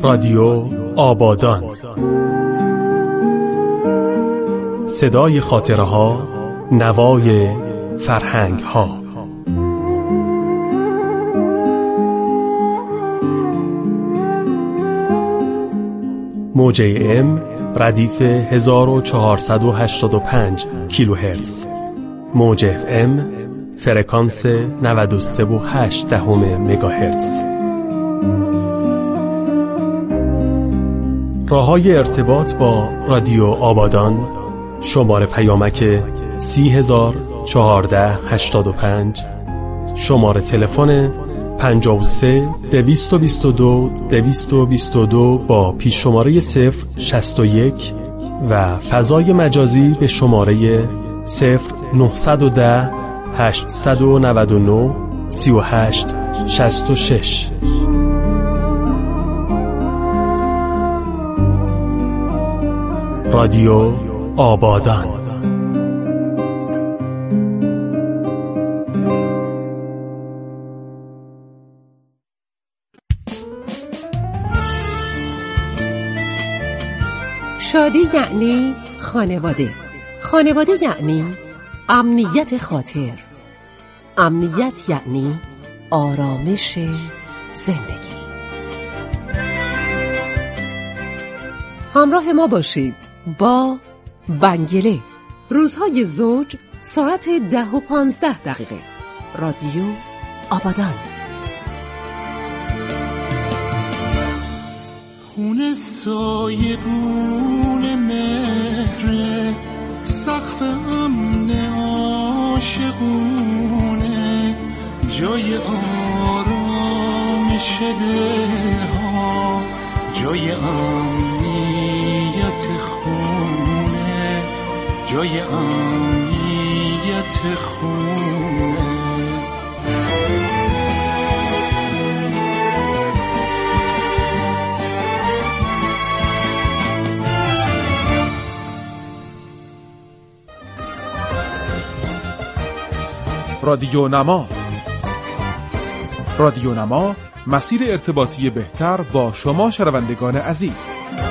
رادیو آبادان، صدای خاطره ها، نوای فرهنگ ها. موج AM ردیف 1485 کیلوهرتز، موج FM فرکانس 93.8 مگاهرتز. راه‌های ارتباط با رادیو آبادان: شماره پیامک 3001485، شماره تلفن 53-222-222 با پیش شماره 061 و فضای مجازی به شماره 0910-899-3866. رادیو آبادان. شادی یعنی خانواده. خانواده یعنی امنیت خاطر. امنیت یعنی آرامش زندگی. همراه ما باشید با بنگله، روزهای زوج، ساعت 10:15. رادیو آبادان. خونه سایبون مهره، سقف امن عاشقونه، جای آرامش دلها، جای امنیت خونه، جای امنیت خونه. رادیو نما. رادیو نما، مسیر ارتباطی بهتر با شما شنوندگان عزیز.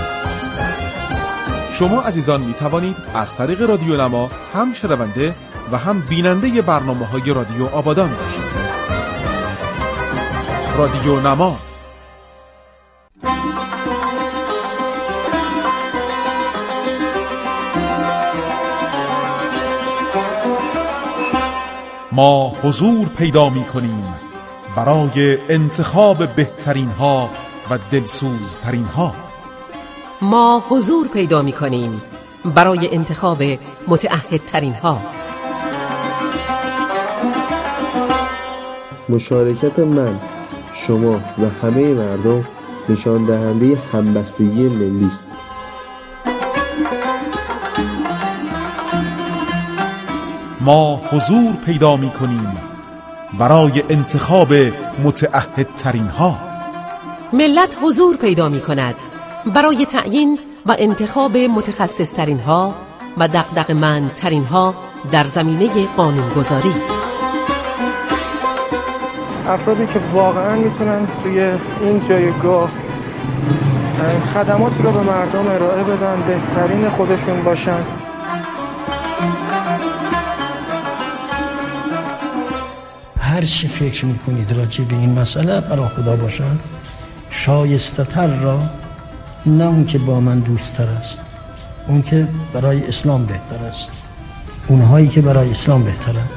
شما عزیزان می توانید از طریق رادیو نما هم شنونده و هم بیننده برنامه‌های رادیو آبادان باشید. رادیو نما. ما حضور پیدا می کنیم برای انتخاب بهترین ها و دلسوزترین ها. ما حضور پیدا می کنیم برای انتخاب متعهدترین ها. مشارکت من، شما و همه مردم نشان دهنده همبستگی ملی است. ما حضور پیدا می کنیم برای انتخاب متعهدترین ها. ملت حضور پیدا می کند برای تعیین و انتخاب متخصصترین ها و دغدغه‌مندترین ها در زمینه قانونگذاری. افرادی که واقعا میتونن توی این جایگاه خدمات رو به مردم ارائه بدن، بهترین خودشون باشن. هر چی فکر میکنید راجع به این مسئله برای خدا باشن. شایسته تر را نه اون که با من دوست تر است، اون که برای اسلام بهتر است، اونهایی که برای اسلام بهترند.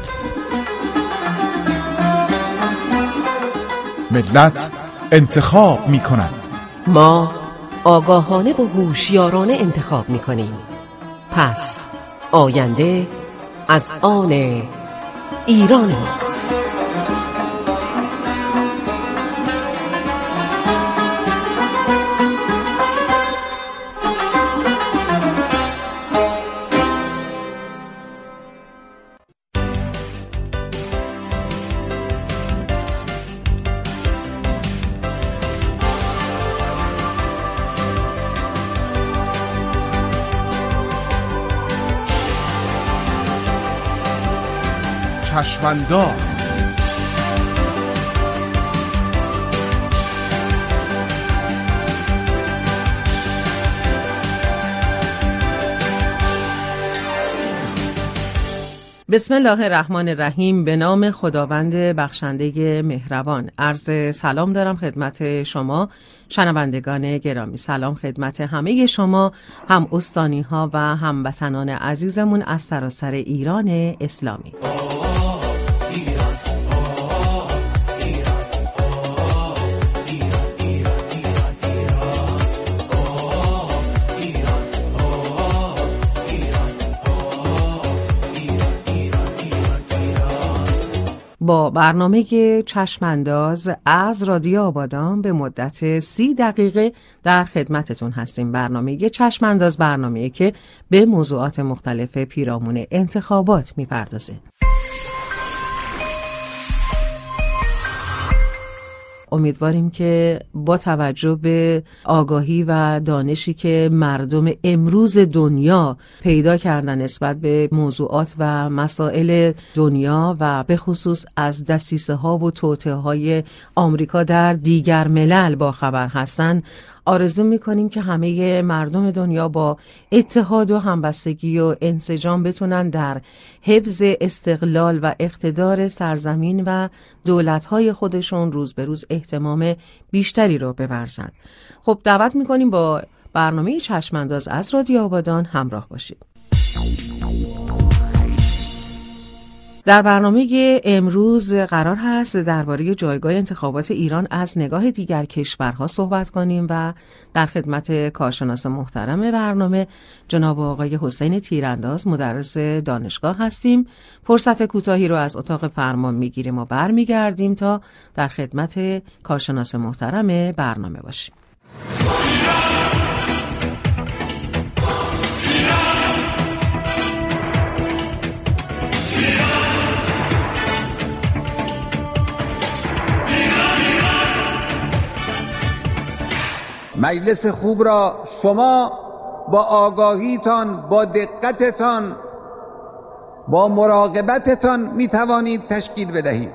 ملت انتخاب می کند. ما آگاهانه و هوشیارانه انتخاب می کنیم. پس آینده از آن ایران ماست. چشم‌انداز. بسم الله الرحمن الرحیم. به نام خداوند بخشنده مهربان. عرض سلام دارم خدمت شما شنوندگان گرامی. سلام خدمت همه شما هم استانی ها و هم وطنان عزیزمون از سراسر ایران اسلامی. با برنامه چشمانداز از رادیو آبادان به مدت 30 دقیقه در خدمتتون هستیم. برنامه چشمانداز برنامه‌ای که به موضوعات مختلف پیرامون انتخابات میپردازه. امیدواریم که با توجه به آگاهی و دانشی که مردم امروز دنیا پیدا کردن نسبت به موضوعات و مسائل دنیا و به خصوص از دسیسه ها و توطئه های آمریکا در دیگر ملل با خبر هستن، آرزو میکنیم که همه مردم دنیا با اتحاد و همبستگی و انسجام بتونن در حفظ استقلال و اقتدار سرزمین و دولت‌های خودشون روز به روز اهتمام بیشتری رو بورزن. خب دعوت میکنیم با برنامه چشمانداز از رادیو آبادان همراه باشید. در برنامه امروز قرار هست درباره جایگاه انتخابات ایران از نگاه دیگر کشورها صحبت کنیم و در خدمت کارشناس محترم برنامه جناب آقای حسین تیرانداز مدرس دانشگاه هستیم. فرصت کوتاهی رو از اتاق فرمان میگیریم و برمیگردیم تا در خدمت کارشناس محترم برنامه باشیم. مجلس خوب را شما با آگاهیتان، با دقتتان، با مراقبتتان می توانید تشکیل بدهید.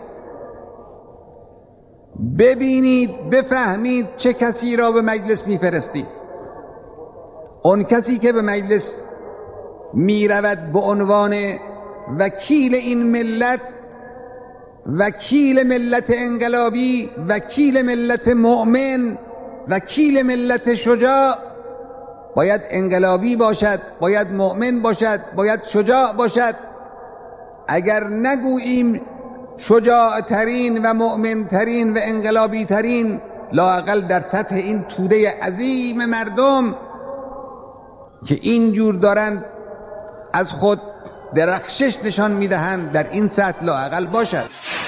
ببینید، بفهمید چه کسی را به مجلس می فرستید. اون کسی که به مجلس می رود به عنوان وکیل این ملت، وکیل ملت انقلابی، وکیل ملت مؤمن، وکیل ملت شجاع، باید انقلابی باشد، باید مؤمن باشد، باید شجاع باشد. اگر نگوییم شجاع ترین و مؤمن ترین و انقلابی ترین، لااقل در سطح این توده عظیم مردم که اینجور دارند از خود درخشش نشان میدهند، در این سطح لااقل باشد.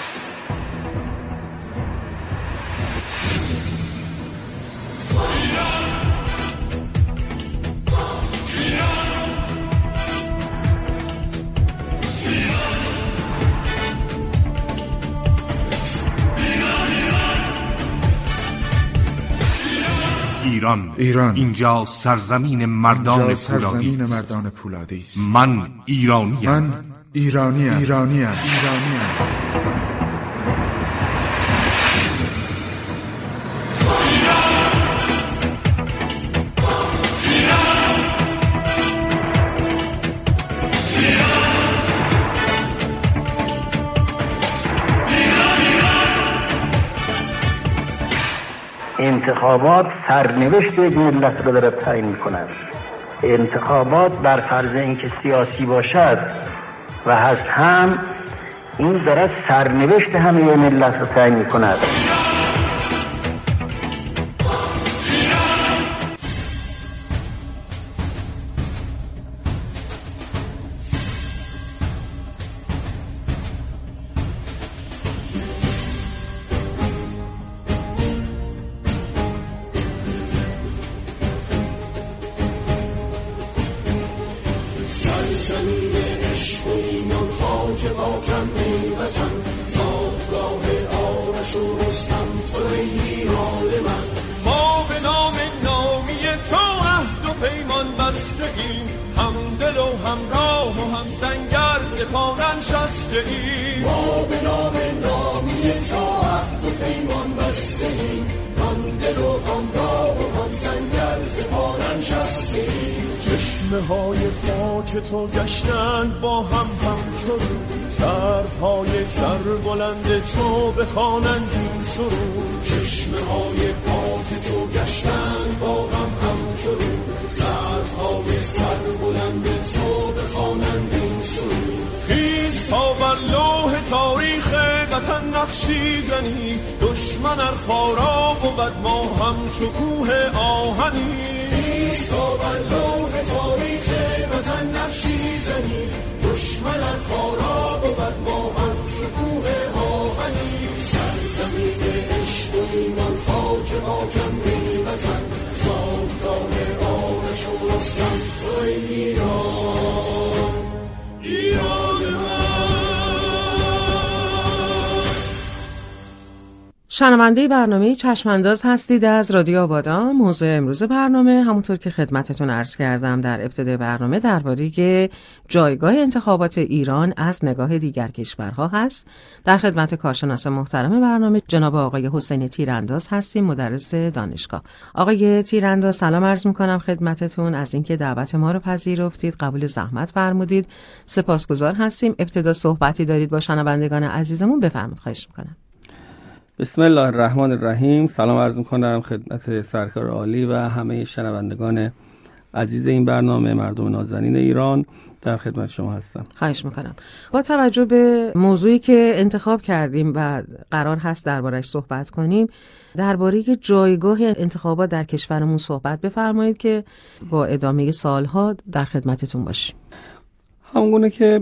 ایران اینجا سرزمین مردان پولادی است. من ایرانیم. انتخابات سرنوشت یک ملت رو داره تعیین می‌کند. انتخابات بر فرض اینکه سیاسی باشد و هست هم، این دارد سرنوشت همه ملت رو تعیین می‌کند. چشم چشمه های پاک تو گشتند با هم همچون سرهای سر بلند تو بخوانند این سرود. چشمه های پاک تو گشتند با هم همچون سرهای سر بلند تو بخوانند این سرود. خیز تا بر لوح تاریخ وطن نقشی زنی، دشمن ار خارا بود ما همچو کوه آهنی. تا بر لوح تاریخ وطن نقشی زنی، دشمن ار خارا بود ما همچو کوه آهنی. سرزمین عشق و ایمان خاک پاکم ای وطن، زادگاه آرش و رستم تو ای ایران، ایران من. شنونده برنامه چشمانداز هستید از رادیو آبادان. موضوع امروز برنامه همونطور که خدمتتون عرض کردم در ابتدای برنامه درباره جایگاه انتخابات ایران از نگاه دیگر کشورها هست. در خدمت کارشناس محترم برنامه جناب آقای حسین تیرانداز هستیم، مدرس دانشگاه. آقای تیرانداز سلام عرض میکنم خدمتتون از اینکه دعوت ما رو پذیرفتید، قبول زحمت فرمودید. سپاسگزار هستیم. ابتدا صحبتی دارید با شنوندگان عزیزمون، بفرمایید خواهش میکنم. بسم الله الرحمن الرحیم. سلام عرض میکنم خدمت سرکار عالی و همه شنوندگان عزیز این برنامه. مردم نازنین ایران در خدمت شما هستم. خواهش میکنم. با توجه به موضوعی که انتخاب کردیم و قرار هست درباره‌اش صحبت کنیم، درباره جایگاه انتخابات در کشورمون صحبت بفرمایید که با ادامه سالها در خدمتتون باشیم. همونگونه که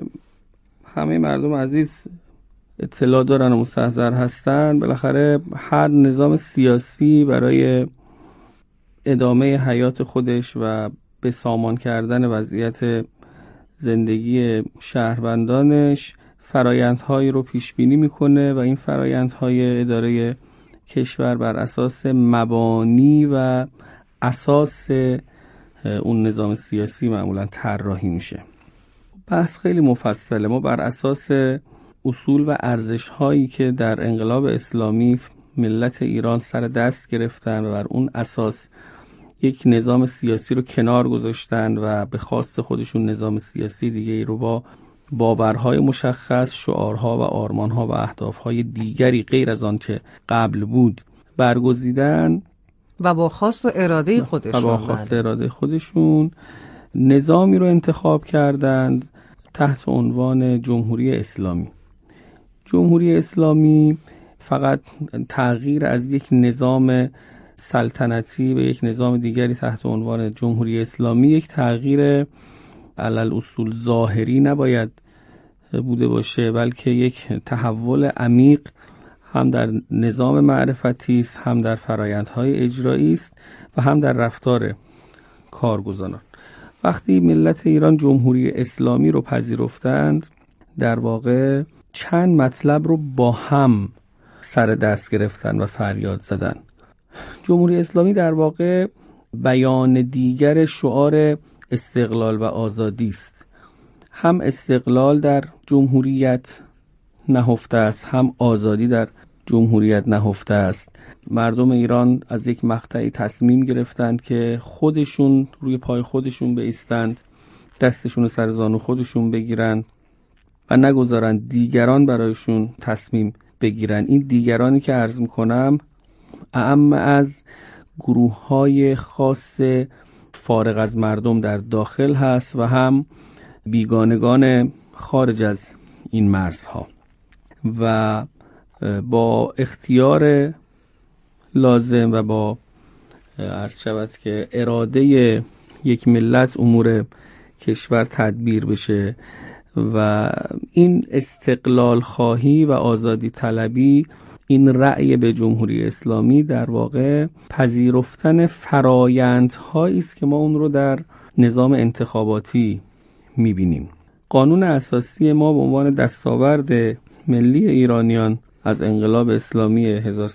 همه مردم عزیز اطلاع دارن و مستحضر هستن، بالاخره هر نظام سیاسی برای ادامه حیات خودش و به سامان کردن وضعیت زندگی شهروندانش فرایندهایی رو پیش بینی میکنه و این فرایندهای اداره کشور بر اساس مبانی و اساس اون نظام سیاسی معمولا طراحی میشه. بحث خیلی مفصله. ما بر اساس اصول و ارزش هایی که در انقلاب اسلامی ملت ایران سر دست گرفتن و بر اون اساس یک نظام سیاسی رو کنار گذاشتن و به خواست خودشون نظام سیاسی دیگه ای رو با باورهای مشخص، شعارها و آرمانها و اهدافهای دیگری غیر از آن که قبل بود برگزیدن و با خواست و اراده خودشون نظامی رو انتخاب کردند تحت عنوان جمهوری اسلامی. جمهوری اسلامی فقط تغییر از یک نظام سلطنتی به یک نظام دیگری تحت عنوان جمهوری اسلامی یک تغییر علل اصول ظاهری نباید بوده باشه، بلکه یک تحول عمیق هم در نظام معرفتی است، هم در فرآیندهای اجرایی است و هم در رفتار کارگزاران. وقتی ملت ایران جمهوری اسلامی رو پذیرفتند، در واقع چند مطلب رو با هم سر دست گرفتن و فریاد زدن. جمهوری اسلامی در واقع بیان دیگر شعار استقلال و آزادی است. هم استقلال در جمهوریت نهفته است، هم آزادی در جمهوریت نهفته است. مردم ایران از یک مقطعی تصمیم گرفتند که خودشون روی پای خودشون بایستند، دستشون رو سر زانو خودشون بگیرن و نگذارن دیگران برایشون تصمیم بگیرن. این دیگرانی که عرض میکنم اعم از گروه‌های خاص فارغ از مردم در داخل هست و هم بیگانگان خارج از این مرزها و با اختیار لازم و با عرض شود که اراده یک ملت امور کشور تدبیر بشه و این استقلال خواهی و آزادی طلبی، این رأی به جمهوری اسلامی در واقع پذیرفتن فرایندهایی است که ما اون رو در نظام انتخاباتی می‌بینیم. قانون اساسی ما به عنوان دستاورد ملی ایرانیان از انقلاب اسلامی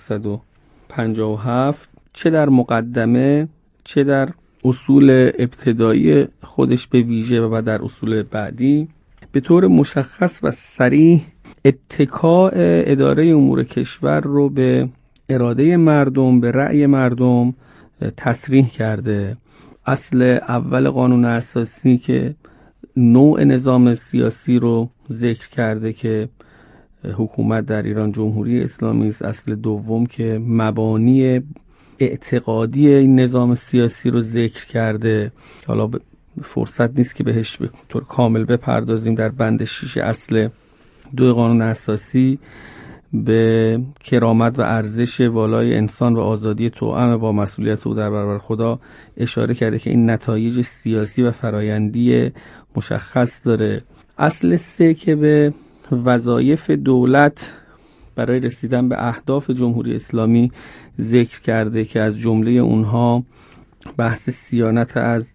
1157 چه در مقدمه چه در اصول ابتدایی خودش به ویژه و در اصول بعدی به طور مشخص و صریح اتکاء اداره امور کشور رو به اراده مردم، به رأی مردم تصریح کرده. اصل اول قانون اساسی که نوع نظام سیاسی رو ذکر کرده که حکومت در ایران جمهوری اسلامی است. اصل دوم که مبانی اعتقادی این نظام سیاسی رو ذکر کرده که حالا فرصت نیست که بهش به طور کامل بپردازیم. در بند 6 اصل 2 قانون اساسی به کرامت و ارزش والای انسان و آزادی توأم با مسئولیت او در برابر خدا اشاره کرده که این نتایج سیاسی و فرایندی مشخص داره. اصل 3 که به وظایف دولت برای رسیدن به اهداف جمهوری اسلامی ذکر کرده که از جمله اونها بحث صیانت از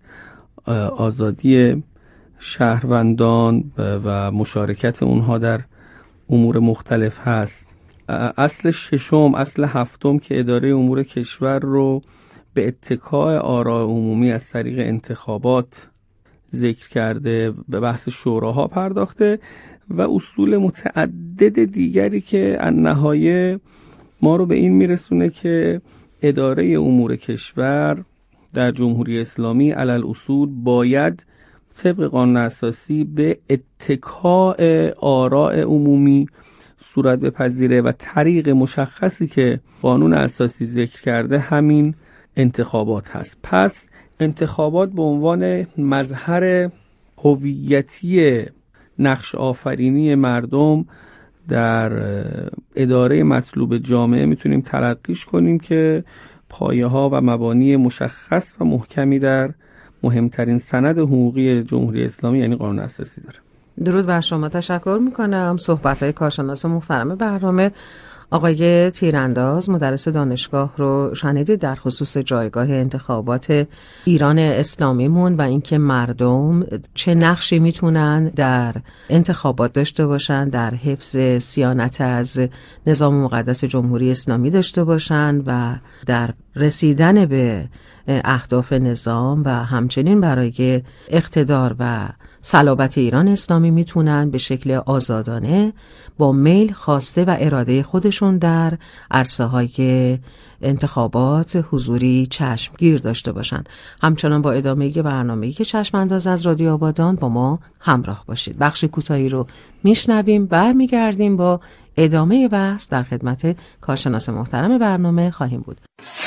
آزادی شهروندان و مشارکت اونها در امور مختلف هست. اصل 6 اصل 7 که اداره امور کشور رو به اتکاء آراء عمومی از طریق انتخابات ذکر کرده، به بحث شوراها پرداخته و اصول متعدد دیگری که النهایه ما رو به این میرسونه که اداره امور کشور در جمهوری اسلامی علل اصول باید طبق قانون اساسی به اتکاء آراء عمومی صورت بپذیره و طریق مشخصی که قانون اساسی ذکر کرده همین انتخابات هست. پس انتخابات به عنوان مظهر هویتی نقش آفرینی مردم در اداره مطلوب جامعه میتونیم تلقیش کنیم که پایه ها و مبانی مشخص و محکمی در مهمترین سند حقوقی جمهوری اسلامی یعنی قانون اساسی داره. درود بر شما، تشکر میکنم. صحبت‌های کارشناس محترم برنامه آقای تیرانداز مدرس دانشگاه رو شنیدید در خصوص جایگاه انتخابات ایران اسلامیمون و اینکه مردم چه نقشی میتونن در انتخابات داشته باشن، در حفظ صیانت از نظام مقدس جمهوری اسلامی داشته باشن و در رسیدن به اهداف نظام و همچنین برای اقتدار و صلابت ایران اسلامی میتونن به شکل آزادانه با میل، خواسته و اراده خودشون در عرصه های انتخابات حضوری چشمگیر داشته باشن. همچنان با ادامه برنامه‌ای که چشم انداز از رادیو آبادان با ما همراه باشید. بخش کوتاهی رو میشنویم، برمیگردیم با ادامه بحث در خدمت کارشناس محترم برنامه خواهیم بود.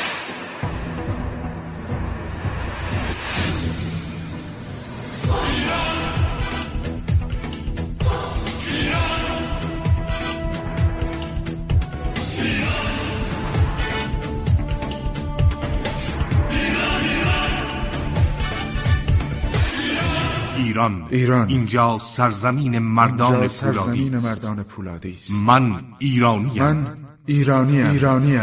ایران اینجا سرزمین مردان پولادی است. من ایرانیم.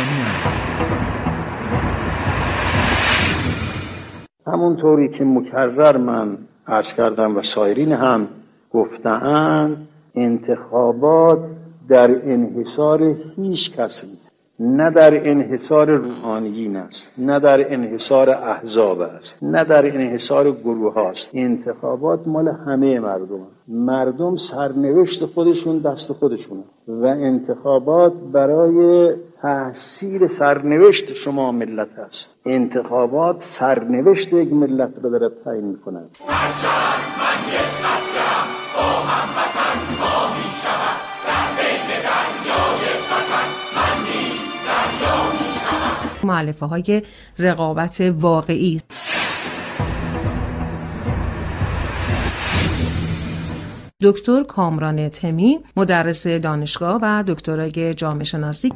همونطوری که مکرر من عرض کردم و سایرین هم گفتند، انتخابات در انحصار هیچ کس نیست، نه در انحصار روحانیین است، نه در انحصار احزاب است، نه در انحصار گروه هاست. انتخابات مال همه مردم است. مردم سرنوشت خودشون دست خودشونه و انتخابات برای تحصیل سرنوشت شما ملت است. انتخابات سرنوشت یک ملت رو داره تعیین میکنه. هرچند من یک قطره‌ام با هموطن ما میشود، در بین دریای وطن من نیز دریا میشود. مؤلفه های رقابت واقعی. دکتر کامران تمی مدرس دانشگاه و دکترای جامعه شناسی.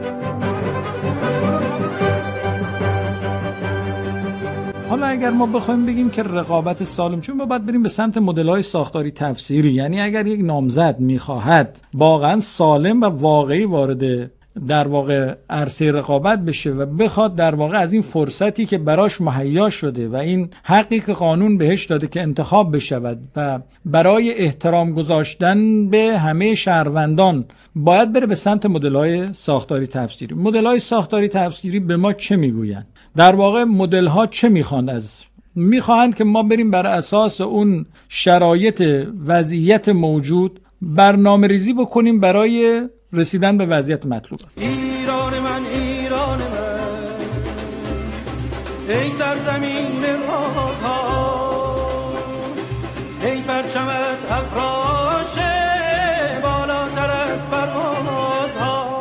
حالا اگر ما بخوایم بگیم که رقابت سالم، چون ما باید بریم به سمت مدل‌های ساختاری تفسیری، یعنی اگر یک نامزد می‌خواهد واقعا سالم و واقعی وارد در واقع عرصه رقابت بشه و بخواد در واقع از این فرصتی که براش مهیا شده و این حقی که قانون بهش داده که انتخاب بشود و برای احترام گذاشتن به همه شهروندان باید بره به سمت مدل‌های ساختاری تفسیری. مدل‌های ساختاری تفسیری به ما چه میگویند؟ در واقع مدل‌ها چه میخواهند که ما بریم بر اساس اون شرایط وضعیت موجود برنامه‌ریزی بکنیم برای رسیدن به وضعیت مطلوب. ایران من، ایران من، ای سرزمین رازها، ای پرچمت افراشه بالاتر از پروازها.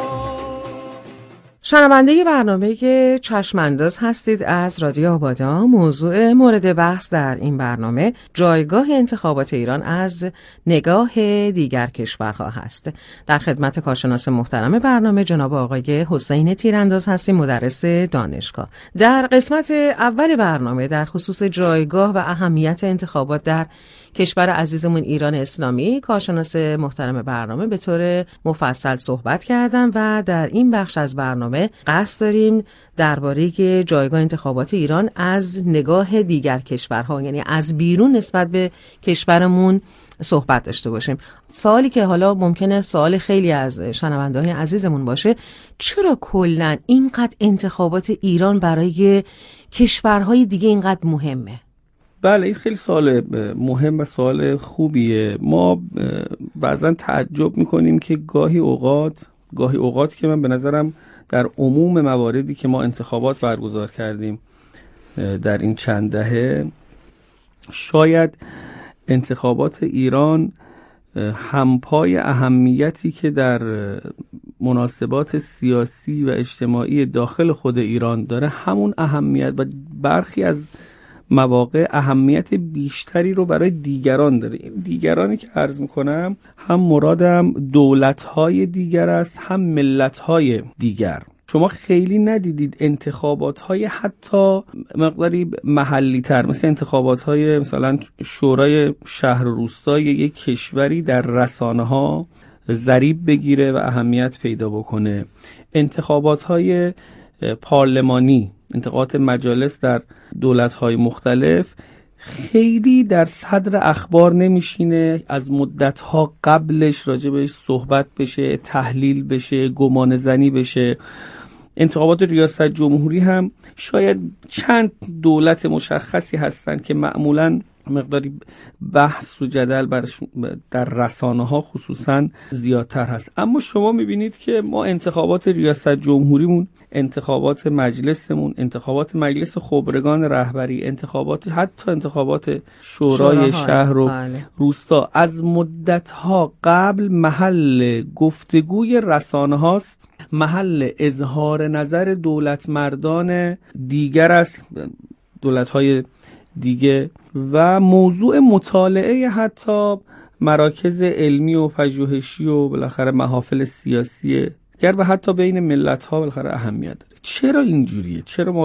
شنونده برنامه که چشمانداز هستید از رادیو آبادان. موضوع مورد بحث در این برنامه جایگاه انتخابات ایران از نگاه دیگر کشورها هست. در خدمت کارشناس محترم برنامه جناب آقای حسین تیرانداز هستیم، مدرس دانشگاه. در قسمت اول برنامه در خصوص جایگاه و اهمیت انتخابات در کشور عزیزمون ایران اسلامی کارشناس محترم برنامه به طور مفصل صحبت کردن و در این بخش از برنامه قصد داریم درباره جایگاه انتخابات ایران از نگاه دیگر کشورها، یعنی از بیرون نسبت به کشورمون صحبت داشته باشیم. سوالی که حالا ممکنه سوال خیلی از شنونده‌های عزیزمون باشه، چرا کلاً اینقدر انتخابات ایران برای کشورهای دیگه اینقدر مهمه؟ بله، این خیلی سوال مهم و سوال خوبیه. ما بعضا تعجب میکنیم که گاهی اوقات که من به نظرم در عموم مواردی که ما انتخابات برگزار کردیم در این چند دهه، شاید انتخابات ایران همپای اهمیتی که در مناسبات سیاسی و اجتماعی داخل خود ایران داره، همون اهمیت و برخی از مواقع اهمیت بیشتری رو برای دیگران داره. دیگرانی که عرض میکنم هم مرادم دولت‌های دیگر است، هم ملت‌های دیگر. شما خیلی ندیدید انتخابات‌های حتی مقداری محلی تر، مثل انتخابات‌های مثلا شورای شهر و روستای یک کشوری در رسانه‌ها ضریب بگیره و اهمیت پیدا بکنه. انتخابات‌های پارلمانی، انتخابات مجالس در دولت‌های مختلف خیلی در صدر اخبار نمیشینه، از مدت‌ها قبلش راجبش صحبت بشه، تحلیل بشه، گمان زنی بشه. انتخابات ریاست جمهوری هم شاید چند دولت مشخصی هستن که معمولاً مقداری بحث و جدل در رسانه‌ها خصوصاً زیادتر هست. اما شما می‌بینید که ما انتخابات ریاست جمهوریمون، انتخابات مجلسمون، انتخابات مجلس خبرگان رهبری، حتی انتخابات شورای شهر و روستا از مدت‌ها قبل محل گفتگوی رسانه هاست، محل اظهار نظر دولت مردان دیگر است، دولت‌های دیگه، و موضوع مطالعه حتی مراکز علمی و پژوهشی و بالاخره محافل سیاسی و حتی بین ملت‌ها بالاخره اهمیت داره. چرا اینجوریه؟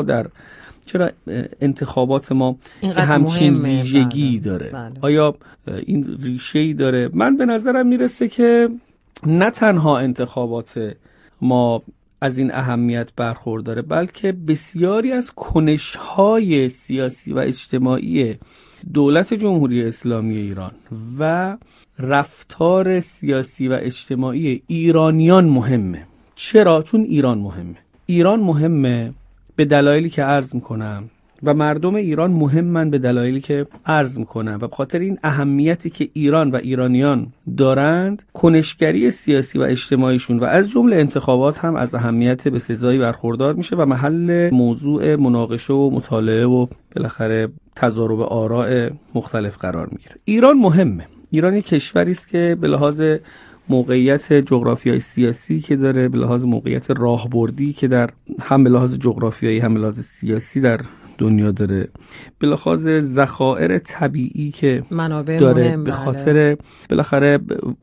چرا انتخابات ما همچین ویژگی داره؟ آیا این ریشه‌ای داره؟ من به نظرم میرسه که نه تنها انتخابات ما از این اهمیت برخورداره، بلکه بسیاری از کنش‌های سیاسی و اجتماعی دولت جمهوری اسلامی ایران و رفتار سیاسی و اجتماعی ایرانیان مهمه. چرا؟ چون ایران مهمه به دلایلی که عرض میکنم و مردم ایران مهمن به دلایلی که عرض میکنم و به خاطر این اهمیتی که ایران و ایرانیان دارند، کنشگری سیاسی و اجتماعیشون و از جمله انتخابات هم از اهمیت به سزایی برخوردار میشه و محل موضوع مناقشه و مطالعه و بالاخره تضارب آراء مختلف قرار میگیره. ایران مهمه. ایران یک کشوری است که به لحاظ موقعیت جغرافیایی سیاسی که داره، به لحاظ موقعیت راهبردی که در هم به لحاظ جغرافیایی هم به لحاظ سیاسی در دنیا داره، به لحاظ ذخایر طبیعی که داره، به خاطر بالاخره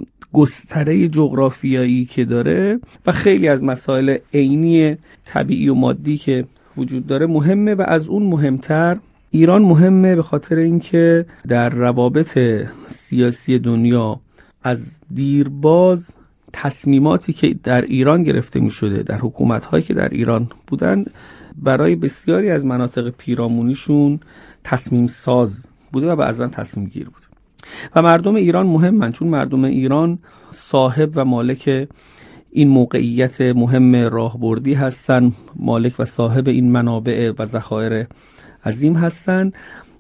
گستره جغرافیایی که داره و خیلی از مسائل عینی طبیعی و مادی که وجود داره مهمه. و از اون مهمتر ایران مهمه به خاطر اینکه در روابط سیاسی دنیا از دیرباز تصمیماتی که در ایران گرفته می شده، در حکومت‌هایی که در ایران بودن، برای بسیاری از مناطق پیرامونیشون تصمیم ساز بوده و بعضا تصمیم گیر بوده. و مردم ایران مهمن، چون مردم ایران صاحب و مالک این موقعیت مهم راهبردی هستن، مالک و صاحب این منابع و ذخایر عظیم هستن.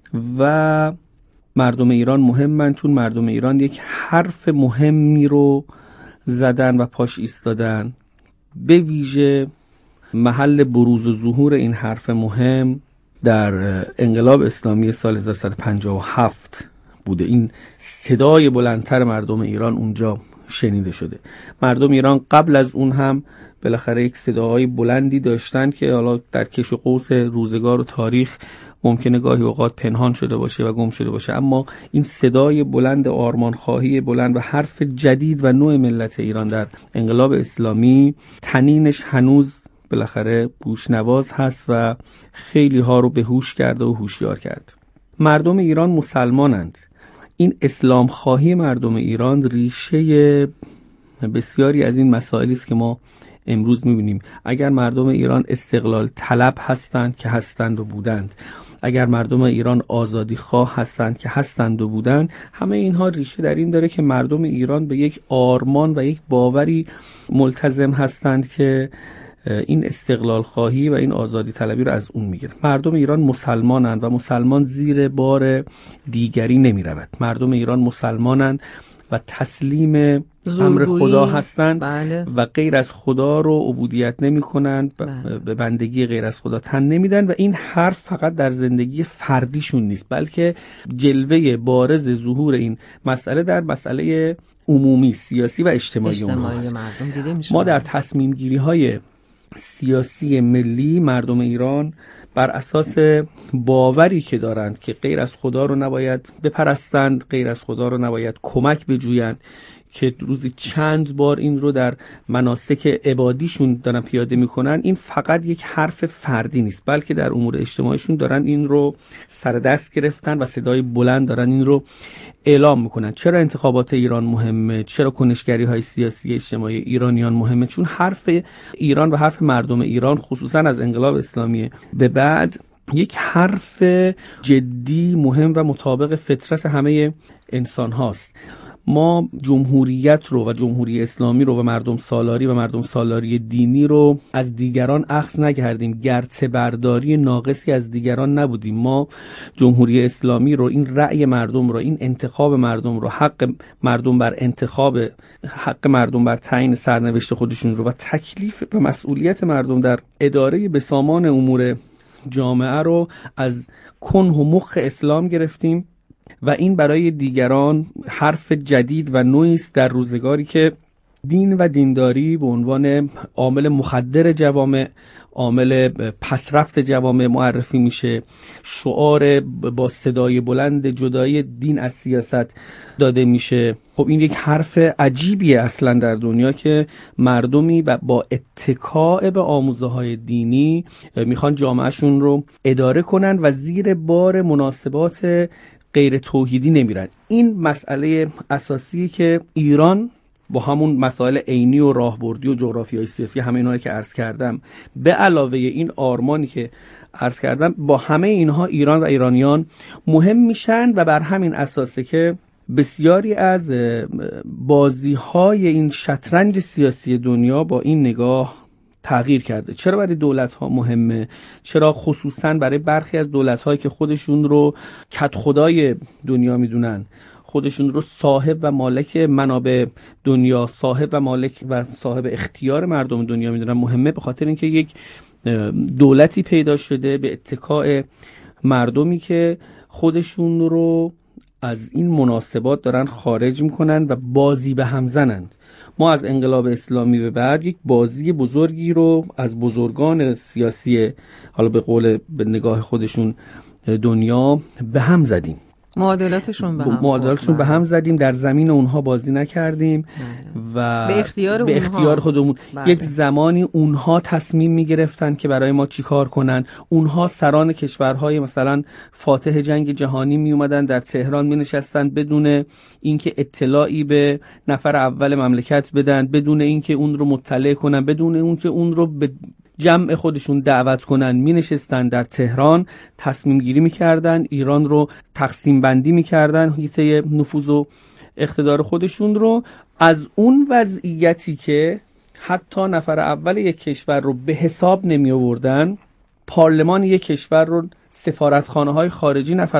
و مردم ایران مهمن چون مردم ایران یک حرف مهمی رو زدن و پاش ایستادن. به ویژه محل بروز و ظهور این حرف مهم در انقلاب اسلامی سال 1157 بوده. این صدای بلندتر مردم ایران اونجا شنیده شده. مردم ایران قبل از اون هم بالاخره یک صداهای بلندی داشتن که حالا در کش و قوس روزگار و تاریخ ممکنه گاهی اوقات پنهان شده باشه و گم شده باشه، اما این صدای بلند آرمانخواهی بلند و حرف جدید و نوع ملت ایران در انقلاب اسلامی تنینش هنوز بالاخره گوشنواز هست و خیلی ها رو به هوش کرده و هوشیار کرد. مردم ایران مسلمانند. این اسلام خواهی مردم ایران ریشه بسیاری از این مسائلی است که ما امروز می‌بینیم. اگر مردم ایران استقلال طلب هستند که هستند و بودند، اگر مردم ایران آزادی خواه هستند که هستند و بودند، همه اینها ریشه در این داره که مردم ایران به یک آرمان و یک باوری ملتزم هستند که این استقلال خواهی و این آزادی طلبی رو از اون میگیره. مردم ایران مسلمانند و مسلمان زیر بار دیگری نمی رود. مردم ایران مسلمانند و تسلیم امر خدا هستند. بله. و غیر از خدا رو عبودیت نمی کنند. به بندگی غیر از خدا تن نمیدن و این حرف فقط در زندگی فردیشون نیست، بلکه جلوه بارز ظهور این مسئله در مسئله عمومی سیاسی و اجتماعی مردم دیده میشه. ما در تصمیم گیری های سیاسی ملی مردم ایران بر اساس باوری که دارند که غیر از خدا رو نباید بپرستند، غیر از خدا رو نباید کمک بجویند، که روزی چند بار این رو در مناسک عبادیشون دارن پیاده میکنن، این فقط یک حرف فردی نیست، بلکه در امور اجتماعیشون دارن این رو سر دست گرفتن و صدای بلند دارن این رو اعلام میکنن. چرا انتخابات ایران مهمه؟ چرا کنشگری های سیاسی اجتماعی ایرانیان مهمه؟ چون حرف ایران و حرف مردم ایران خصوصا از انقلاب اسلامی به بعد یک حرف جدی، مهم و مطابق فطرت همه انسان هاست. ما جمهوریت رو و جمهوری اسلامی رو و مردم سالاری و مردم سالاری دینی رو از دیگران اخذ نکردیم، گرته برداری ناقصی از دیگران نبودیم. ما جمهوری اسلامی رو، این رأی مردم رو، این انتخاب مردم رو، حق مردم بر انتخاب، حق مردم بر تعیین سرنوشت خودشون رو و تکلیف و مسئولیت مردم در اداره بسامان امور جامعه رو از کنه و مخ اسلام گرفتیم و این برای دیگران حرف جدید و نوعی است در روزگاری که دین و دینداری به عنوان عامل مخدر جوامع، عامل پسرفت جوامع معرفی میشه. شعار با صدای بلند جدایی دین از سیاست داده میشه. خب این یک حرف عجیبیه اصلا در دنیا که مردمی با اتکاء به آموزه‌های دینی میخوان جامعهشون رو اداره کنن و زیر بار مناسبات غیر توحیدی نمیرن. این مسئله اساسی که ایران با همون مسائل عینی و راهبردی و جغرافیای سیاسی همه اینا رو که عرض کردم، به علاوه این آرمانی که عرض کردم، با همه اینها ایران و ایرانیان مهم میشن و بر همین اساسه که بسیاری از بازی‌های این شطرنج سیاسی دنیا با این نگاه تغییر کرده. چرا برای دولت‌ها مهمه؟ چرا خصوصاً برای برخی از دولت‌هایی که خودشون رو کدخدای دنیا میدونن، خودشون رو صاحب و مالک منابع دنیا، صاحب و مالک و صاحب اختیار مردم دنیا میدونن مهمه؟ به خاطر اینکه یک دولتی پیدا شده به اتکاء مردمی که خودشون رو از این مناسبات دارن خارج میکنن و بازی به هم زنند. ما از انقلاب اسلامی به بعد یک بازی بزرگی رو از بزرگان سیاسی، حالا به قول به نگاه خودشون دنیا، به هم زدیم. معادلاتشون به هم زدیم، در زمین اونها بازی نکردیم و به اختیار خودمون. یک زمانی اونها تصمیم میگرفتن که برای ما چی کار کنن. اونها سران کشورهای مثلا فاتح جنگ جهانی می اومدن در تهران می نشستن بدون اینکه اطلاعی به نفر اول مملکت بدن، بدون اینکه اون رو مطلع کنن، بدون اینکه اون رو به جمع خودشون دعوت کنن، می نشستن در تهران، تصمیم گیری می کردن، ایران رو تقسیم بندی می کردن، حیطه نفوذ و اقتدار خودشون رو. از اون وضعیتی که حتی نفر اول یک کشور رو به حساب نمی آوردن، پارلمان یک کشور رو، سفارتخانه های خارجی نفر